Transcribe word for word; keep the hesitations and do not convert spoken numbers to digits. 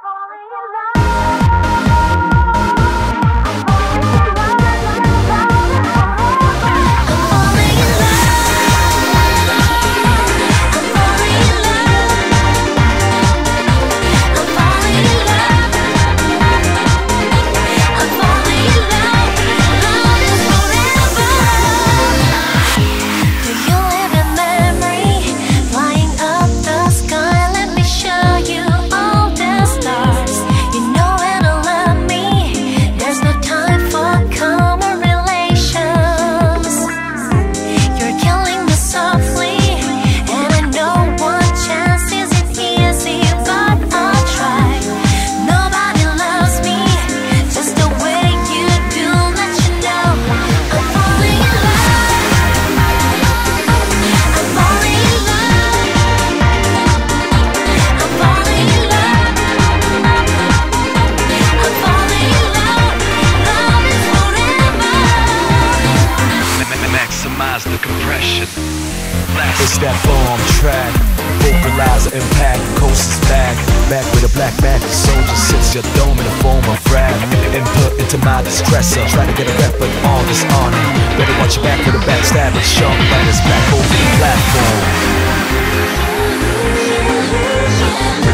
The compression. It's that bomb track, vocalizer impact, coast is back. Back with a black magic soldier sits your dome in a form of rap. Input into my distressor, try to get a rep but all dishonor. Better watch your back for the backstabbing sharp like this back over the platform.